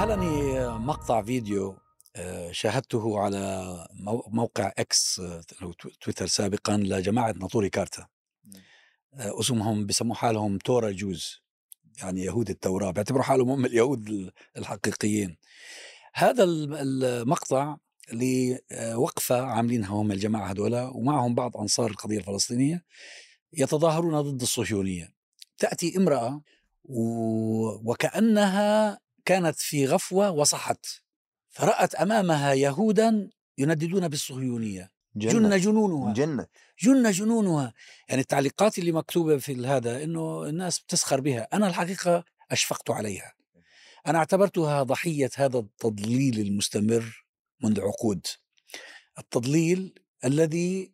ذهلني مقطع فيديو شاهدته على موقع اكس أو تويتر سابقا لجماعة ناطوري كارتا. اسمهم بسموا حالهم تورا جوز، يعني يهود التوراة، بيعتبروا حالهم هم اليهود الحقيقيين. هذا المقطع لوقفة عاملينها هم الجماعة هذولا، ومعهم بعض أنصار القضية الفلسطينية يتظاهرون ضد الصهيونية. تأتي امرأة وكأنها كانت في غفوة وصحت، فرأت أمامها يهودا ينددون بالصهيونية. جن جنونها جن جنونها. يعني التعليقات اللي مكتوبة في هذا إنه الناس بتسخر بها. أنا الحقيقة أشفقت عليها. أنا اعتبرتها ضحية هذا التضليل المستمر منذ عقود، التضليل الذي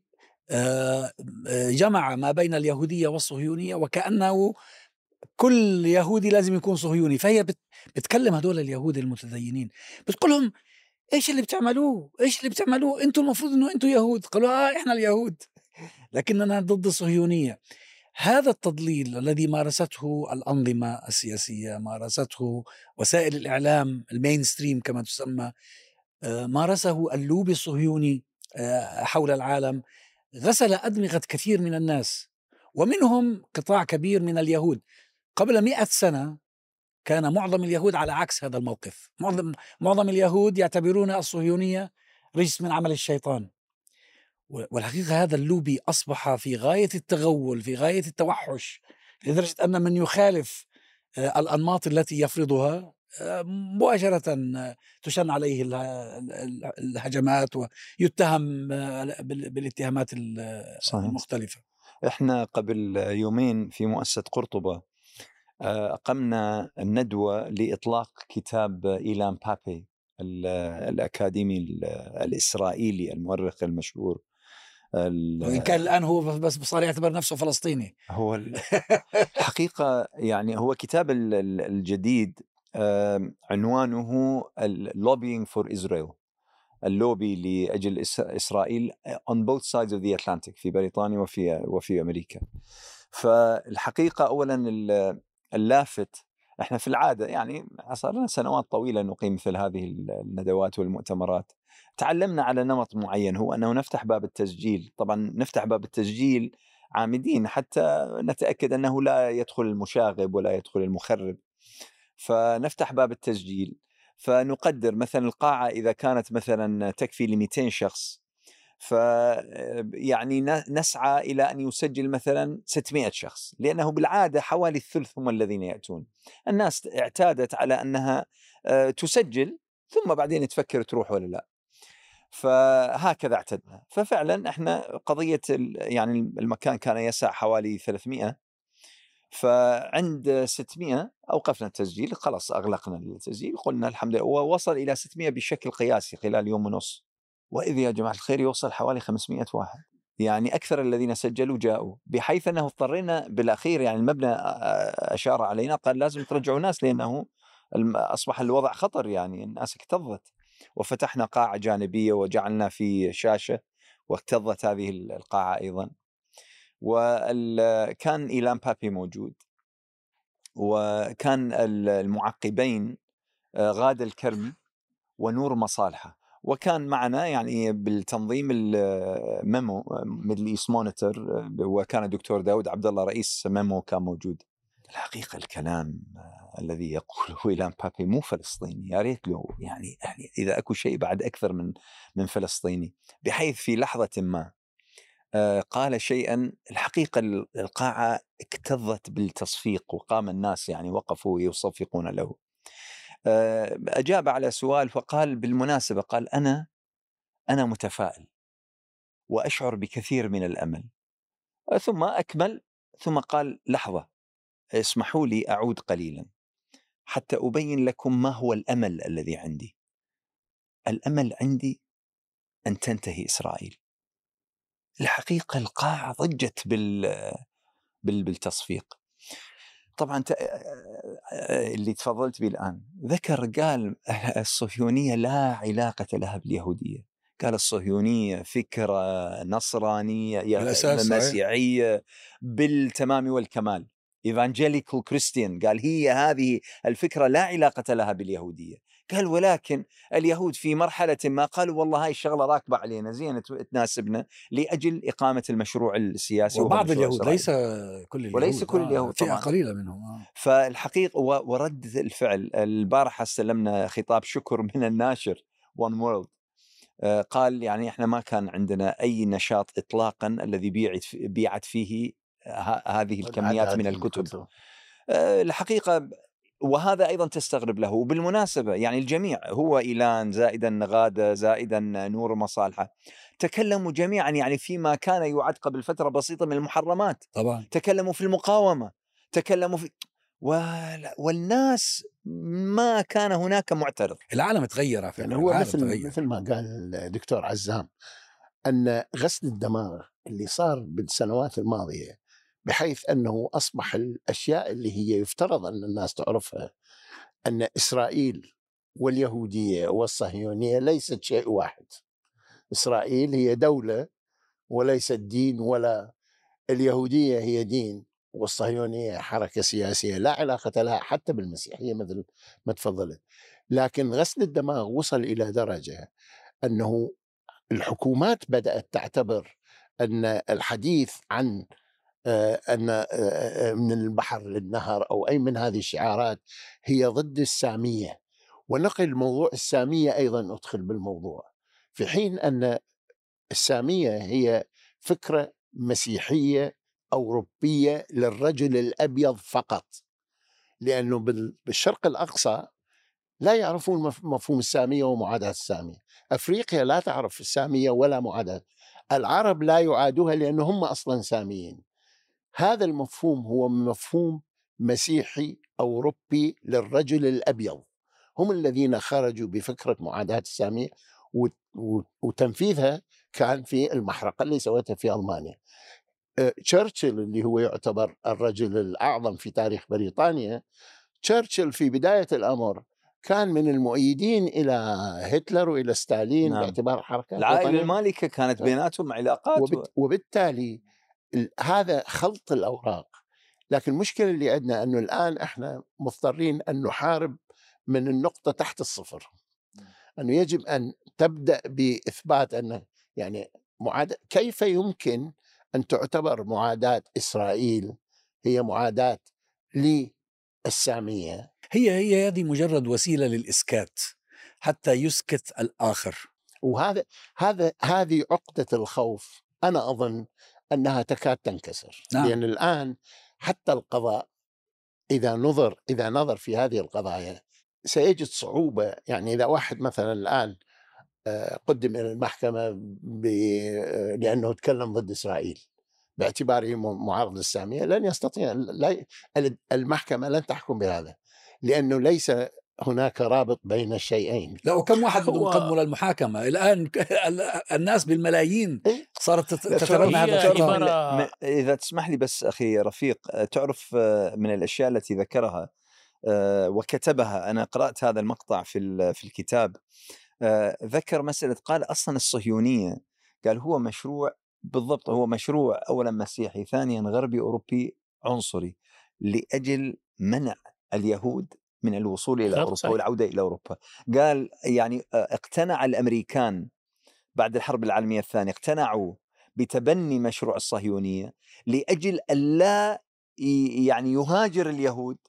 جمع ما بين اليهودية والصهيونية، وكأنه كل يهودي لازم يكون صهيوني. فهي بتكلم هدول اليهود المتدينين، بتقولهم ايش اللي بتعملوه، ايش اللي بتعملوه، انتم المفروض انه انتم يهود. قالوا احنا اليهود لكننا ضد الصهيونية. هذا التضليل الذي مارسته الأنظمة السياسية، مارسته وسائل الإعلام المينستريم كما تسمى، مارسه اللوبي الصهيوني حول العالم، غسل أدمغة كثير من الناس، ومنهم قطاع كبير من اليهود. قبل 100 سنة كان معظم اليهود على عكس هذا الموقف. معظم اليهود يعتبرون الصهيونية رجس من عمل الشيطان. والحقيقة هذا اللوبي أصبح في غاية التغول، في غاية التوحش، لدرجة أن من يخالف الأنماط التي يفرضها مباشرة تشن عليه الهجمات ويتهم بالاتهامات المختلفة. احنا قبل يومين في مؤسسة قرطبة أقمنا الندوة لإطلاق كتاب إيلان بابي الأكاديمي الإسرائيلي المؤرخ المشهور، وإن كان الآن هو بس صار يعتبر نفسه فلسطيني. هو الحقيقة يعني هو كتاب الجديد عنوانه Lobbying for Israel، اللوبي لأجل إسرائيل on both sides of the Atlantic، في بريطانيا وفي أمريكا. فالحقيقة أولا اللافت، احنا في العادة يعني صار لنا سنوات طويلة نقيم مثل هذه الندوات والمؤتمرات، تعلمنا على نمط معين، هو أنه نفتح باب التسجيل. طبعا نفتح باب التسجيل عامدين حتى نتأكد أنه لا يدخل المشاغب ولا يدخل المخرب، فنفتح باب التسجيل. فنقدر مثلا القاعة إذا كانت مثلا تكفي ل200 شخص، يعني نسعى إلى أن يسجل مثلا 600 شخص، لأنه بالعادة حوالي الثلث هم الذين يأتون. الناس اعتادت على أنها تسجل ثم بعدين تفكر تروح ولا لا، فهكذا اعتدنا. ففعلا احنا قضية يعني المكان كان يسع حوالي 300، فعند 600 أوقفنا التسجيل، خلاص أغلقنا التسجيل، قلنا الحمد لله. ووصل إلى 600 بشكل قياسي خلال يوم ونص، وإذ يا جماعة الخير يوصل حوالي 500 واحد، يعني أكثر الذين سجلوا جاءوا، بحيث أنه اضطرينا بالأخير، يعني المبنى أشار علينا قال لازم ترجعوا ناس، لأنه أصبح الوضع خطر، يعني الناس اكتظت. وفتحنا قاعة جانبية وجعلنا في شاشة واكتظت هذه القاعة أيضا. وكان إيلان بابي موجود، وكان المعقبين غادة الكرمي ونور مصالحة، وكان معنا يعني بالتنظيم الميمو ميدل إيست مونيتور، وكان الدكتور داود عبد الله رئيس ميمو كان موجود. الحقيقة الكلام الذي يقوله إيلان بابي مو فلسطيني، يا ريت له يعني إذا أكو شيء بعد أكثر من فلسطيني، بحيث في لحظة ما قال شيئا الحقيقة القاعة اكتظت بالتصفيق، وقام الناس يعني وقفوا يصفقون له. أجاب على سؤال فقال بالمناسبة، قال أنا متفائل وأشعر بكثير من الأمل. ثم أكمل، ثم قال لحظة اسمحوا لي أعود قليلا حتى أبين لكم ما هو الأمل الذي عندي. الأمل عندي أن تنتهي إسرائيل. الحقيقة القاعة ضجت بالتصفيق. طبعا اللي تفضلت به الآن ذكر، قال الصهيونية لا علاقة لها باليهودية، قال الصهيونية فكرة نصرانية مسيحية بالتمام والكمال. ايفانجيليكال كريستيان، قال هي هذه الفكرة لا علاقة لها باليهودية. قال ولكن اليهود في مرحلة ما قالوا والله هاي الشغلة راكبة علينا زين تناسبنا لأجل إقامة المشروع السياسي، وبعض مشروع اليهود، ليس إسرائيل. كل اليهود، وليس كل اليهود فئة طبعا. قليلة منهم. فالحقيقة وردة الفعل البارحة استلمنا خطاب شكر من الناشر One World، قال يعني احنا ما كان عندنا أي نشاط إطلاقا الذي بيعت فيه هذه الكميات من الكتب. الحقيقة وهذا أيضا تستغرب له. وبالمناسبة يعني الجميع، هو إيلان زائدا غادة زائدا نور مصالحة، تكلموا جميعا يعني فيما كان يعد قبل فترة بسيطة من المحرمات. طبعا تكلموا في المقاومة، تكلموا في والناس ما كان هناك معترض. العالم تغير على فكرة. يعني هو العالم مثل ما قال الدكتور عزام أن غسل الدماغ اللي صار بالسنوات الماضية، بحيث أنه أصبح الأشياء اللي هي يفترض أن الناس تعرفها، أن إسرائيل واليهودية والصهيونية ليست شيء واحد. إسرائيل هي دولة وليست دين، ولا اليهودية هي دين والصهيونية حركة سياسية لا علاقة لها حتى بالمسيحية مثل ما تفضلت. لكن غسل الدماغ وصل إلى درجة أنه الحكومات بدأت تعتبر أن الحديث عن أن من البحر للنهر أو أي من هذه الشعارات هي ضد السامية، ونقل موضوع السامية أيضا أدخل بالموضوع، في حين أن السامية هي فكرة مسيحية أوروبية للرجل الأبيض فقط، لأنه بالشرق الأقصى لا يعرفون مفهوم السامية ومعاداة السامية. أفريقيا لا تعرف السامية ولا معاداة، العرب لا يعادوها لأنه هم أصلا ساميين. هذا المفهوم هو مفهوم مسيحي أوروبي للرجل الأبيض، هم الذين خرجوا بفكرة معاداة السامية، وتنفيذها كان في المحرقة اللي سوتها في ألمانيا. تشرشل اللي هو يعتبر الرجل الأعظم في تاريخ بريطانيا، تشرشل في بداية الأمر كان من المؤيدين إلى هتلر وإلى ستالين. نعم. باعتبار حركات العائلة المالكة كانت بيناتهم علاقات وبالتالي هذا خلط الأوراق. لكن المشكلة اللي عندنا أنه الآن إحنا مضطرين أن نحارب من النقطة تحت الصفر، أنه يجب أن تبدأ بإثبات أن يعني كيف يمكن أن تعتبر معاداة إسرائيل هي معاداة للسامية؟ هي هذه مجرد وسيلة للإسكات حتى يسكت الآخر. هذه عقدة الخوف، أنا أظن أنها تكاد تنكسر. نعم. لأن الآن حتى القضاء إذا نظر في هذه القضايا سيجد صعوبة. يعني إذا واحد مثلا الآن قدم إلى المحكمة لأنه تكلم ضد إسرائيل باعتباره معارض للسامية، لن يستطيع، المحكمة لن تحكم بهذا، لأنه ليس هناك رابط بين الشيئين. لا، وكم واحد بدهم يقدموا للمحاكمة الآن؟ الناس بالملايين صارت تتبنى هذا الخطاب. إذا تسمح لي بس أخي رفيق، تعرف من الأشياء التي ذكرها وكتبها، أنا قرأت هذا المقطع في الكتاب، ذكر مسألة، قال أصلا الصهيونية، قال هو مشروع بالضبط، هو مشروع أولا مسيحي، ثانيا غربي أوروبي عنصري لأجل منع اليهود من الوصول إلى أوروبا والعودة إلى أوروبا. قال يعني اقتنع الأمريكان بعد الحرب العالمية الثانية، اقتنعوا بتبني مشروع الصهيونية لأجل ألا يعني يهاجر اليهود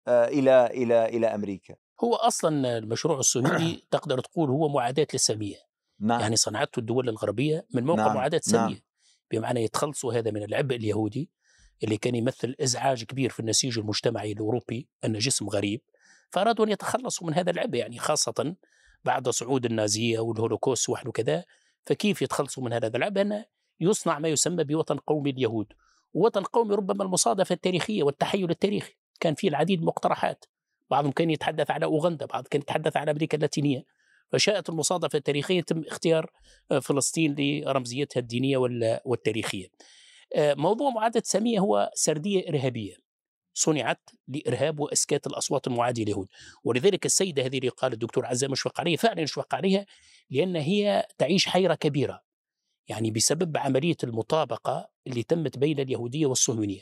إلى أمريكا. هو أصلا المشروع الصهيوني تقدر تقول هو معاداة للسامية. نعم. يعني صنعته الدول الغربية من موقع نعم. معاداة السامية. نعم. بمعنى يتخلصوا هذا من العبء اليهودي اللي كان يمثل إزعاج كبير في النسيج المجتمعي الأوروبي، أن جسم غريب، فأرادوا أن يتخلصوا من هذا العبء، يعني خاصة بعد صعود النازية والهولوكوست وكذا. فكيف يتخلصوا من هذا العبء؟ أن يصنع ما يسمى بوطن قومي اليهود. ووطن قومي ربما المصادفة التاريخية والتحيل التاريخي كان فيه العديد من المقترحات، بعضهم كان يتحدث على أوغندا، بعض كان يتحدث على أمريكا اللاتينية، فشاءت المصادفة التاريخية تم اختيار فلسطين لرمزيتها الدينية والتاريخية. موضوع معاداة السامية هو سردية إرهابية صنعت لإرهاب وإسكات الأصوات المعادية لليهود. ولذلك السيدة هذه اللي قال الدكتور عزام مشفق عليها، فعلا مشفق عليها، لأن هي تعيش حيرة كبيرة يعني بسبب عملية المطابقة اللي تمت بين اليهودية والصهيونية.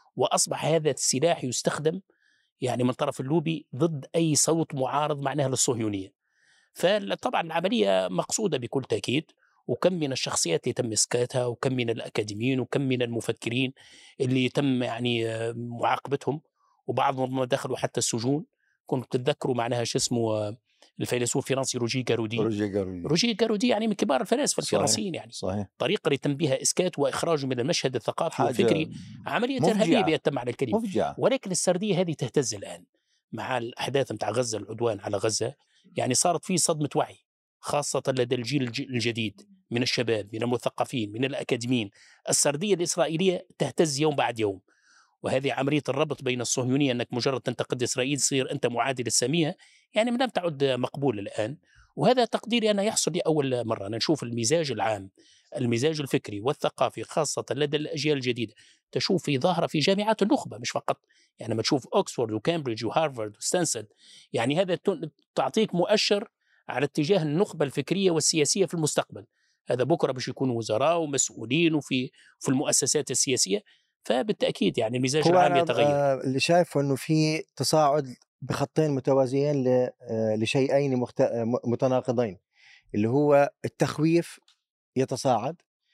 وأصبح هذا السلاح يستخدم يعني من طرف اللوبي ضد أي صوت معارض معناها للصهيونية. فطبعا العملية مقصودة بكل تأكيد، وكم من الشخصيات اللي تم إسكاتها، وكم من الأكاديميين، وكم من المفكرين اللي تم يعني معاقبتهم، وبعضهم دخلوا حتى السجون. كنت تتذكروا معناها شو اسمه الفيلسوف الفرنسي روجي جارودي. روجي جارودي يعني من كبار الفلاسفة الفرنسيين، يعني صحيح. الطريقة اللي تم بها إسكات وإخراجه من المشهد الثقافي والفكري عملية إرهابية بيتم على الكلمة. ولكن السردية هذه تهتز الآن مع الأحداث متاع غزة، العدوان على غزة، يعني صارت فيه صدمة وعي، خاصة لدى الجيل الجديد من الشباب، من المثقفين، من الأكاديميين. السردية الإسرائيلية تهتز يوم بعد يوم، وهذه عملية الربط بين الصهيونية أنك مجرد تنتقد إسرائيل تصير أنت معادي للسامية، يعني لم تعد مقبول الآن. وهذا تقديري أنا يحصل لأول مرة. أنا نشوف المزاج العام، المزاج الفكري والثقافي خاصة لدى الأجيال الجديدة، تشوف في ظاهرة في جامعات النخبة مش فقط، يعني ما تشوف أكسفورد وكامبريدج وهارفارد وستانسد، يعني هذا تعطيك مؤشر على اتجاه النخبة الفكرية والسياسية في المستقبل. هذا بكرة باش يكونوا وزراء ومسؤولين وفي المؤسسات السياسية، فبالتأكيد يعني المزاج العام يتغير. اللي شايفه أنه في تصاعد بخطين متوازيين لشيئين متناقضين، اللي هو التخويف يتصاعد،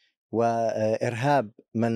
وإرهاب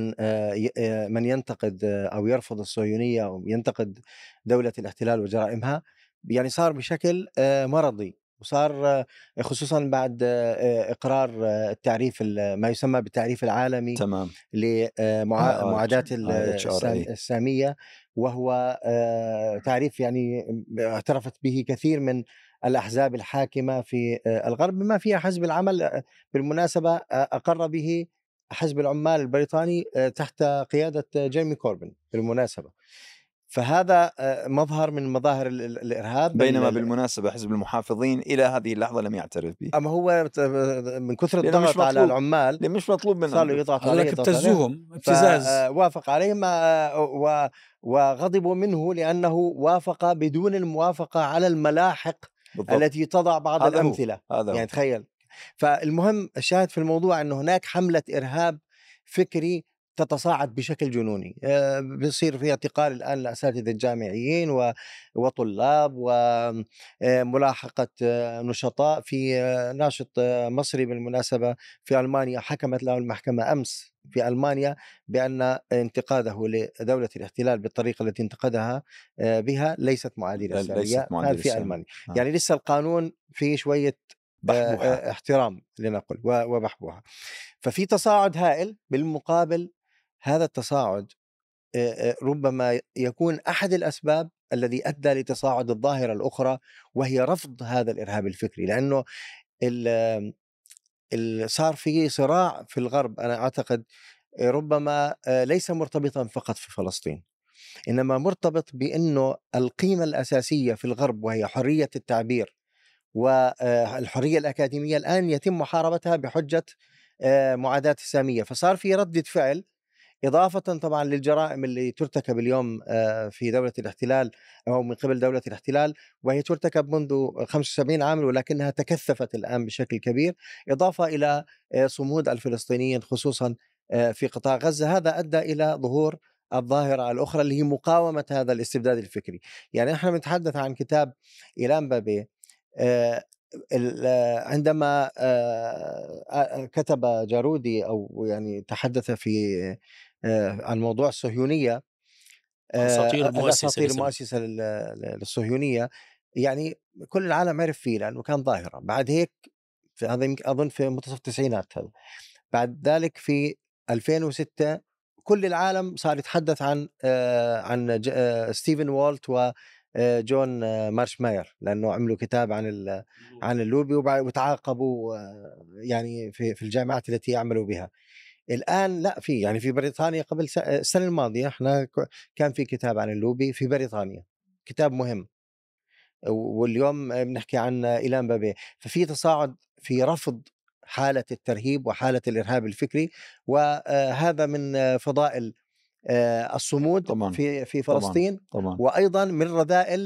من ينتقد أو يرفض الصهيونية أو ينتقد دولة الاحتلال وجرائمها، يعني صار بشكل مرضي، وصار خصوصا بعد إقرار التعريف ما يسمى بالتعريف العالمي تمام لمعاداة السامية، وهو تعريف يعني اعترفت به كثير من الأحزاب الحاكمة في الغرب، بما فيها حزب العمل بالمناسبة أقر به حزب العمال البريطاني تحت قيادة جيرمي كوربن بالمناسبة. فهذا مظهر من مظاهر الإرهاب، بينما بالمناسبة حزب المحافظين إلى هذه اللحظة لم يعترف به. أما هو من كثرة الضغط على العمال مش مطلوب منهم، صاروا يضغط عليه، ابتزوهم ابتزاز، وافق عليهم وغضبوا منه لأنه وافق بدون الموافقة على الملاحق بالضبط التي تضع بعض الأمثلة. يعني تخيل. فالمهم الشاهد في الموضوع أنه هناك حملة إرهاب فكري تتصاعد بشكل جنوني، بيصير في اعتقال الآن لأساتذة الجامعيين وطلاب وملاحقة نشطاء. في ناشط مصري بالمناسبة في ألمانيا حكمت له المحكمة أمس في ألمانيا بأن انتقاده لدولة الاحتلال بالطريقة التي انتقدها بها ليست معادلة للسامية في ألمانيا. يعني لسه القانون فيه شوية احترام لنقل وبحبوها. ففي تصاعد هائل. بالمقابل هذا التصاعد ربما يكون أحد الأسباب الذي أدى لتصاعد الظاهرة الأخرى، وهي رفض هذا الإرهاب الفكري، لأنه صار في صراع في الغرب. أنا أعتقد ربما ليس مرتبطا فقط في فلسطين، إنما مرتبط بأنه القيمة الأساسية في الغرب وهي حرية التعبير والحرية الأكاديمية الآن يتم محاربتها بحجة معاداة السامية. فصار في ردة فعل، إضافة طبعا للجرائم اللي ترتكب اليوم في دولة الاحتلال أو من قبل دولة الاحتلال، وهي ترتكب منذ 75 عام ولكنها تكثفت الآن بشكل كبير، إضافة إلى صمود الفلسطينيين خصوصا في قطاع غزة. هذا أدى إلى ظهور الظاهرة الأخرى اللي هي مقاومة هذا الاستبداد الفكري. يعني نحن نتحدث عن كتاب إيلان بابي عندما كتب جارودي أو يعني تحدث في عن موضوع الصهيونية، الأساطير المؤسسة للصهيونية، يعني كل العالم عرف فيه لأنه كان ظاهرة. بعد هيك هذا أظن في منتصف التسعينات، هذا بعد ذلك في 2006 كل العالم صار يتحدث عن ستيفن والت وجون مارشماير، لأنه عملوا كتاب عن اللوبي وتعاقبوا يعني في الجامعات التي يعملوا بها. الآن لا، في بريطانيا قبل السنة الماضية احنا كان في كتاب عن اللوبي في بريطانيا، كتاب مهم، واليوم بنحكي عن إيلان بابي. ففي تصاعد في رفض حالة الترهيب وحالة الإرهاب الفكري، وهذا من فضائل الصمود طبعاً. في فلسطين طبعاً. وأيضا من رذائل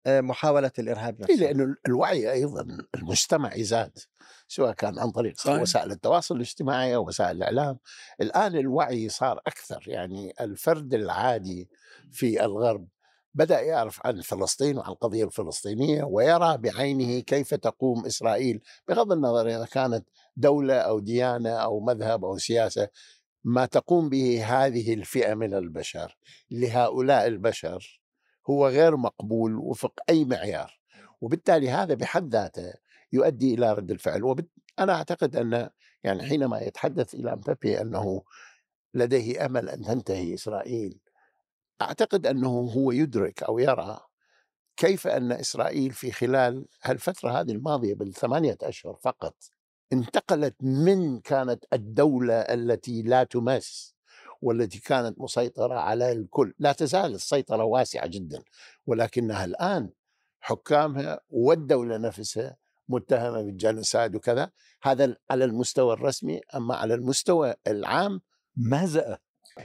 محاولة الإرهاب نفسه. لأنه الوعي أيضا المجتمعي زاد، سواء كان عن طريق صحيح. وسائل التواصل الاجتماعي أو وسائل الإعلام. الآن الوعي صار أكثر، يعني الفرد العادي في الغرب بدأ يعرف عن فلسطين وعن القضية الفلسطينية، ويرى بعينه كيف تقوم إسرائيل، بغض النظر إذا كانت دولة أو ديانة أو مذهب أو سياسة. ما تقوم به هذه الفئة من البشر لهؤلاء البشر هو غير مقبول وفق أي معيار، وبالتالي هذا بحد ذاته يؤدي إلى رد الفعل. أنا أعتقد أن يعني حينما يتحدث إلى مبابي أنه لديه أمل أن تنتهي إسرائيل، أعتقد أنه هو يدرك أو يرى كيف أن إسرائيل في خلال الفترة هذه الماضية بال8 أشهر فقط انتقلت من كانت الدولة التي لا تمس والتي كانت مسيطرة على الكل، لا تزال السيطرة واسعة جدا، ولكنها الآن حكامها والدولة نفسها متهمة بالجنساد وكذا. هذا على المستوى الرسمي، أما على المستوى العام مهزأة.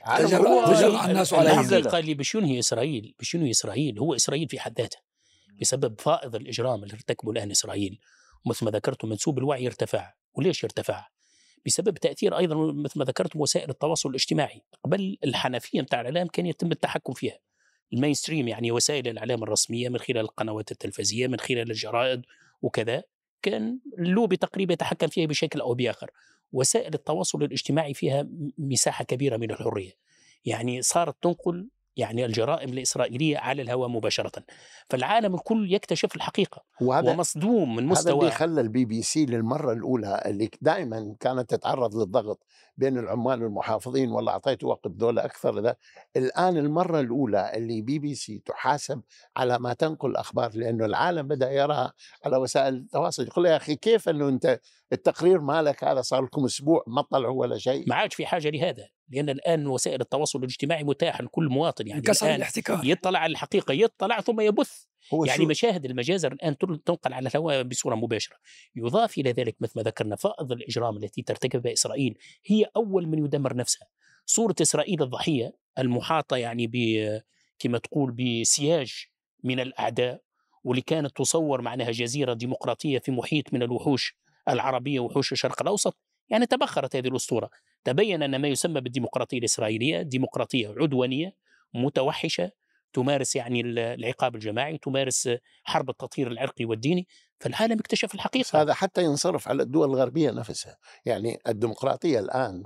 تجرأ الناس على الحقيقة اللي بيشنهي إسرائيل هو إسرائيل في حد ذاته، بسبب فائض الإجرام اللي ارتكبه الآن إسرائيل. ومثل ما ذكرتم منسوب الوعي ارتفع. وليش ارتفع؟ بسبب تأثير أيضا مثل ما ذكرتم وسائل التواصل الاجتماعي. قبل الحنفية متاع الإعلام كان يتم التحكم فيها، المينستريم يعني وسائل الإعلام الرسمية من خلال القنوات التلفزية من خلال الجرائد وكذا، كان اللوبي تقريبا يتحكم فيها بشكل أو بآخر. وسائل التواصل الاجتماعي فيها مساحة كبيرة من الحرية، يعني صارت تنقل يعني الجرائم الإسرائيلية على الهواء مباشرة، فالعالم الكل يكتشف الحقيقة ومصدوم من مستوى. هذا اللي خلى الBBC للمرة الأولى اللي دائما كانت تتعرض للضغط بين العمال والمحافظين، والله أعطيت وقت دولة أكثر ذا. الآن المرة الأولى اللي BBC تحاسب على ما تنقل أخبار، لأنه العالم بدأ يرى على وسائل التواصل، يقول يا أخي كيف أنه أنت التقرير مالك هذا صار لكم أسبوع ما طلعوا ولا شيء. ما عادش في حاجة لهذا، لأن الآن وسائل التواصل الاجتماعي متاحة لكل مواطن، يعني الآن يطلع على الحقيقة، يطلع ثم يبث. يعني مشاهد المجازر الآن تنقل على الهواء بصورة مباشرة. يضاف إلى ذلك مثل ما ذكرنا فائض الإجرام التي ترتكبها إسرائيل، هي أول من يدمر نفسها. صورة إسرائيل الضحية المحاطة يعني كما تقول بسياج من الأعداء، واللي كانت تصور معناها جزيرة ديمقراطية في محيط من الوحوش العربية وحوش الشرق الأوسط، يعني تبخرت هذه الأسطورة. تبين أن ما يسمى بالديمقراطية الإسرائيلية ديمقراطية عدوانية متوحشة، تمارس يعني العقاب الجماعي، تمارس حرب التطهير العرقي والديني. فالعالم اكتشف الحقيقة. هذا حتى ينصرف على الدول الغربية نفسها. يعني الديمقراطية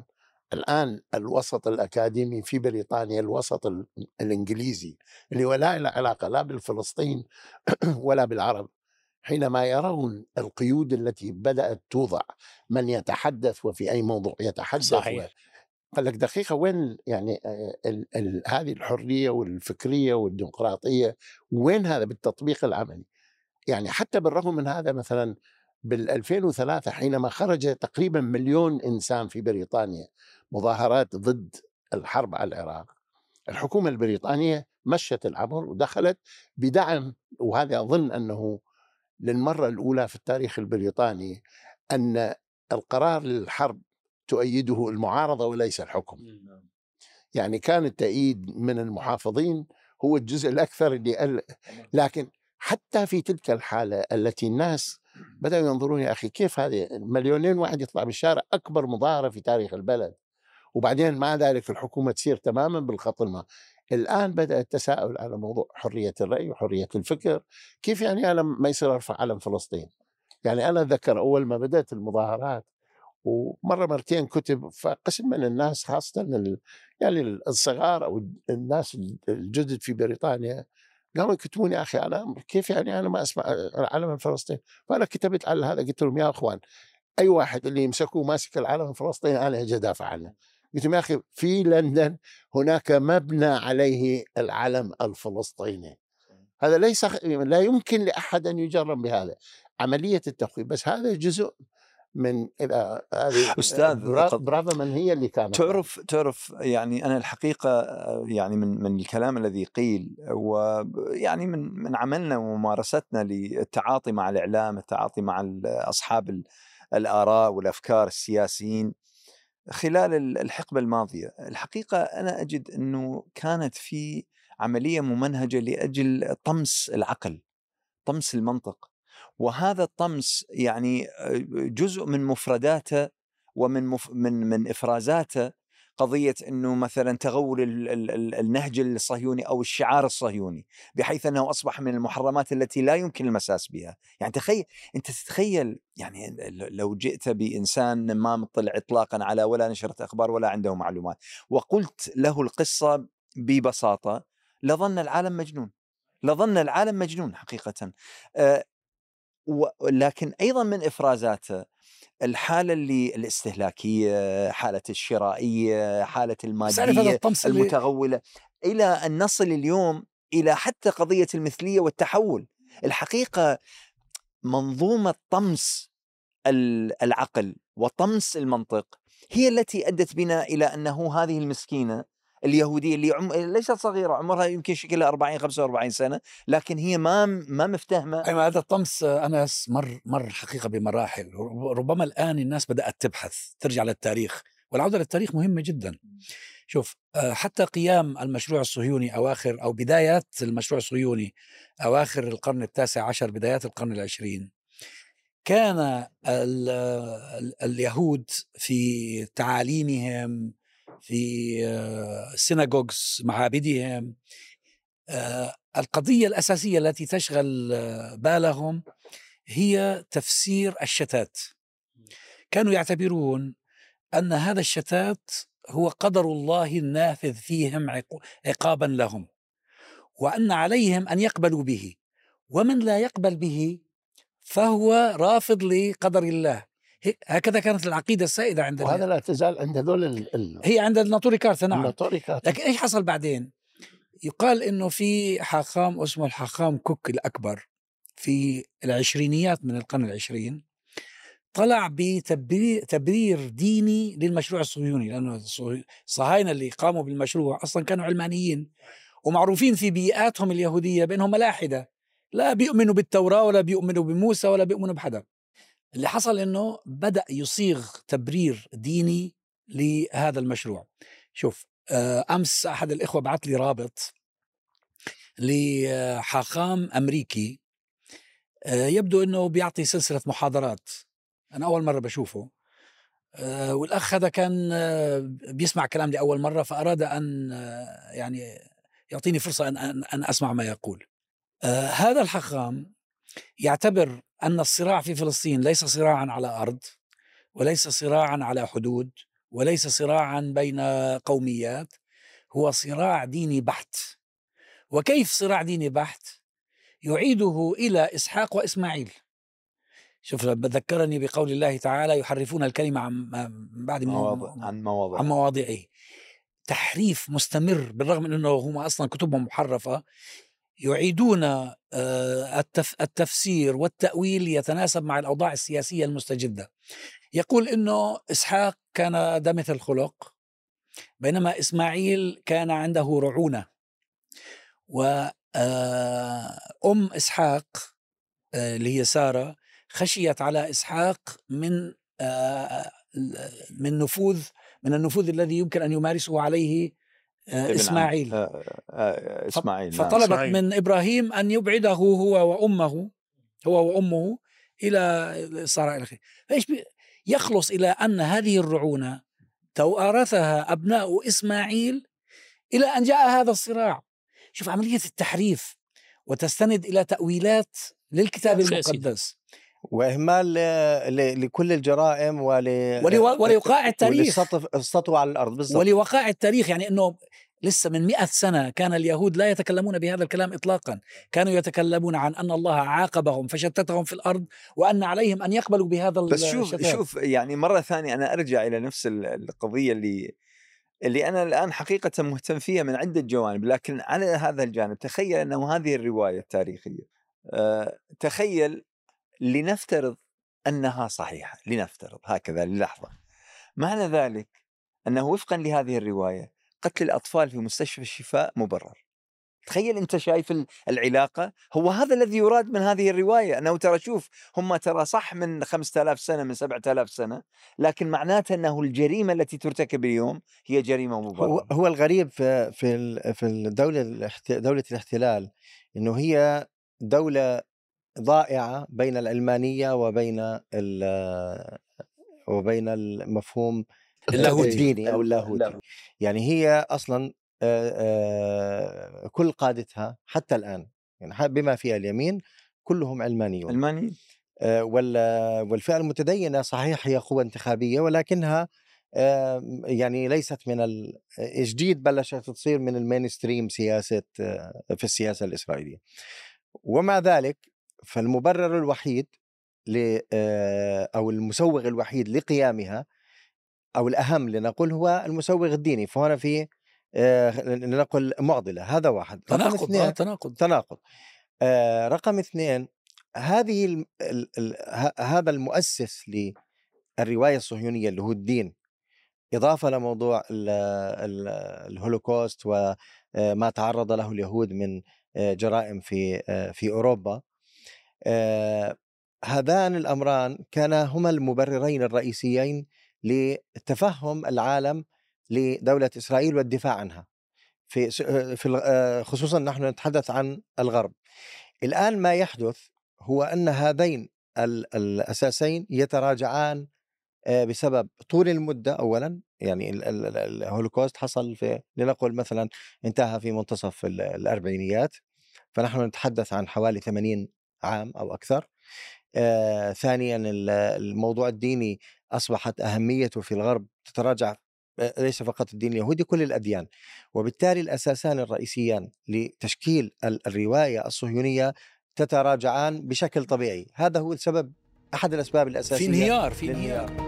الآن الوسط الأكاديمي في بريطانيا، الوسط الإنجليزي اللي ولا له علاقة لا بالفلسطين ولا بالعرب، حينما يرون القيود التي بدأت توضع، من يتحدث وفي أي موضوع يتحدث. صحيح. قال لك دقيقة وين يعني هذه الحرية والفكرية والديمقراطية، وين هذا بالتطبيق العملي؟ يعني حتى بالرغم من هذا مثلا بال2003 حينما خرج تقريبا 1,000,000 إنسان في بريطانيا مظاهرات ضد الحرب على العراق، الحكومة البريطانية مشت الأمر ودخلت بدعم. وهذا أظن أنه للمرة الأولى في التاريخ البريطاني أن القرار للحرب تؤيده المعارضة وليس الحكم. يعني كان التأييد من المحافظين هو الجزء الأكثر اللي لكن حتى في تلك الحالة التي الناس بدأوا ينظرون يا أخي كيف هذه 2,000,000 واحد يطلع بالشارع، أكبر مظاهرة في تاريخ البلد، وبعدين مع ذلك الحكومة تسير تماما بالخط الماء. الآن بدأ التساؤل على موضوع حرية الرأي وحرية الفكر. كيف يعني أنا ما يصير أرفع علم فلسطين؟ يعني أنا أتذكر أول ما بدأت المظاهرات ومرة مرتين كتب، فقسم من الناس خاصة يعني الصغار أو الناس الجدد في بريطانيا قاموا يكتبون يا أخي أنا كيف يعني أنا ما أسمع العلم الفلسطيني. فأنا كتبت على هذا، قلت لهم يا أخوان أي واحد اللي يمسكوه ماسك العلم الفلسطيني أنا أجي أدافع عنه. قلت لهم يا أخي في لندن هناك مبنى عليه العلم الفلسطيني، هذا لا يمكن لأحد أن يجرم بهذا عملية التخويف. بس هذا جزء من إذا هذه أستاذ براذمان هي اللي كانت تعرف يعني أنا الحقيقة يعني من الكلام الذي قيل، ويعني من عملنا وممارستنا للتعاطي مع الإعلام، التعاطي مع أصحاب الآراء والأفكار السياسيين خلال الحقبة الماضية، الحقيقة أنا أجد أنه كانت في عملية ممنهجة لأجل طمس العقل طمس المنطق، وهذا الطمس يعني جزء من مفرداته ومن من إفرازاته قضية أنه مثلا تغول النهج الصهيوني أو الشعار الصهيوني، بحيث أنه أصبح من المحرمات التي لا يمكن المساس بها. يعني أنت تتخيل يعني لو جئت بإنسان ما مطلع إطلاقا على ولا نشرة أخبار ولا عنده معلومات وقلت له القصة ببساطة لظن العالم مجنون، لظن العالم مجنون حقيقة. لكن أيضا من إفرازاته الحالة اللي الاستهلاكية، حالة الشرائية، حالة المادية المتغولة، إلى أن نصل اليوم إلى حتى قضية المثلية والتحول. الحقيقة منظومة طمس العقل وطمس المنطق هي التي أدت بنا إلى أنه هذه المسكينة اليهودية اللي ليست صغيرة، عمرها يمكن شكلها 40-45 سنة، لكن هي ما مفتهمة. أيوة، هذا الطمس أنس مر حقيقة بمراحل. ربما الآن الناس بدأت تبحث، ترجع للتاريخ، والعودة للتاريخ مهمة جدا. شوف، حتى قيام المشروع الصهيوني أواخر أو بدايات المشروع الصهيوني أواخر القرن ال19 بدايات القرن ال20، كان اليهود في تعاليمهم، في سيناغوغز معابدهم، القضية الأساسية التي تشغل بالهم هي تفسير الشتات. كانوا يعتبرون أن هذا الشتات هو قدر الله النافذ فيهم عقابا لهم، وأن عليهم أن يقبلوا به، ومن لا يقبل به فهو رافض لقدر الله. هكذا كانت العقيدة السائدة عند وهذا لا تزال عند هذول هي عند الناطوري كارتا. نعم. لكن إيش حصل بعدين؟ يقال إنه في حاخام اسمه الحاخام كوك الأكبر في العشرينيات من القرن ال20 طلع بتبرير ديني للمشروع الصهيوني، لأنه الصهاينة اللي قاموا بالمشروع أصلا كانوا علمانيين ومعروفين في بيئاتهم اليهودية بأنهم ملاحدة، لا بيؤمنوا بالتوراة ولا بيؤمنوا بموسى ولا بيؤمنوا بحدا. اللي حصل إنه بدأ يصيغ تبرير ديني لهذا المشروع. شوف، أمس أحد الإخوة بعث لي رابط لحاخام أمريكي، يبدو أنه بيعطي سلسلة محاضرات، أنا أول مرة بشوفه، والأخ هذا كان بيسمع كلام لأول مرة، فأراد أن يعني يعطيني فرصة أن أسمع ما يقول. هذا الحاخام يعتبر أن الصراع في فلسطين ليس صراعا على أرض، وليس صراعا على حدود، وليس صراعا بين قوميات، هو صراع ديني بحت. وكيف صراع ديني بحت؟ يعيده إلى إسحاق وإسماعيل. شوف، بذكرني بقول الله تعالى: يحرفون الكلمة عن مواضعه. تحريف مستمر، بالرغم من أنه هم أصلا كتبهم محرفة، يعيدون التفسير والتأويل يتناسب مع الأوضاع السياسية المستجدة. يقول إنه إسحاق كان دمث الخلق، بينما إسماعيل كان عنده رعونة، وأم إسحاق اللي هي سارة خشيت على إسحاق من النفوذ الذي يمكن أن يمارسه عليه إسماعيل. فطلبت من إبراهيم أن يبعده هو وأمه إلى سارة إلى آخره. يخلص إلى أن هذه الرعونة توارثها أبناء إسماعيل إلى أن جاء هذا الصراع. شوف عملية التحريف، وتستند إلى تأويلات للكتاب المقدس، وإهمال لكل الجرائم ولوقائع التاريخ، وللسطو على الأرض بالضبط، ولوقائع التاريخ. يعني أنه لسه من 100 سنة كان اليهود لا يتكلمون بهذا الكلام إطلاقا، كانوا يتكلمون عن أن الله عاقبهم فشتتهم في الأرض، وأن عليهم أن يقبلوا بهذا الشتات. بس شوف يعني مرة ثانية أنا أرجع إلى نفس القضية اللي أنا الآن حقيقة مهتم فيها من عدة جوانب، لكن على هذا الجانب تخيل أنه هذه الرواية التاريخية، تخيل لنفترض أنها صحيحة، لنفترض هكذا للحظة، معنى ذلك أنه وفقا لهذه الرواية قتل الأطفال في مستشفى الشفاء مبرر. تخيل أنت شايف العلاقة. هو هذا الذي يراد من هذه الرواية، أنه ترى شوف هم ترى صح من 5000 سنة من 7000 سنة، لكن معناته أنه الجريمة التي ترتكب اليوم هي جريمة مبررة. هو الغريب في دولة الاحتلال أنه هي دولة ضائعة بين العلمانية وبين المفهوم الديني أو اللاهوتي. يعني هي أصلا كل قادتها حتى الآن يعني بما فيها اليمين كلهم علمانيون. والفئة المتدينة صحيح هي قوة انتخابية، ولكنها يعني ليست من جديد بلشت تصير من المينستريم سياسة في السياسة الإسرائيلية. ومع ذلك فالمبرر الوحيد أو المسوغ الوحيد لقيامها أو الأهم لنقول هو المسوغ الديني. فهنا في لنقل معضلة. هذا واحد. تناقض. رقم اثنين، هذا المؤسس للرواية الصهيونية اللي هو الدين، إضافة لموضوع الهولوكوست وما تعرض له اليهود من جرائم في أوروبا، هذان الأمران كانا هما المبررين الرئيسيين لتفهم العالم لدولة إسرائيل والدفاع عنها، خصوصا نحن نتحدث عن الغرب. الآن ما يحدث هو أن هذين الأساسين يتراجعان بسبب طول المدة. أولا يعني الهولوكوست حصل لنقل مثلا انتهى في منتصف الأربعينيات، فنحن نتحدث عن حوالي 80 عام أو أكثر. ثانيا الموضوع الديني أصبحت أهميته في الغرب تتراجع، ليس فقط الدين اليهودي، كل الأديان. وبالتالي الأساسان الرئيسيان لتشكيل الرواية الصهيونية تتراجعان بشكل طبيعي. هذا هو السبب، أحد الأسباب الأساسية في انهيار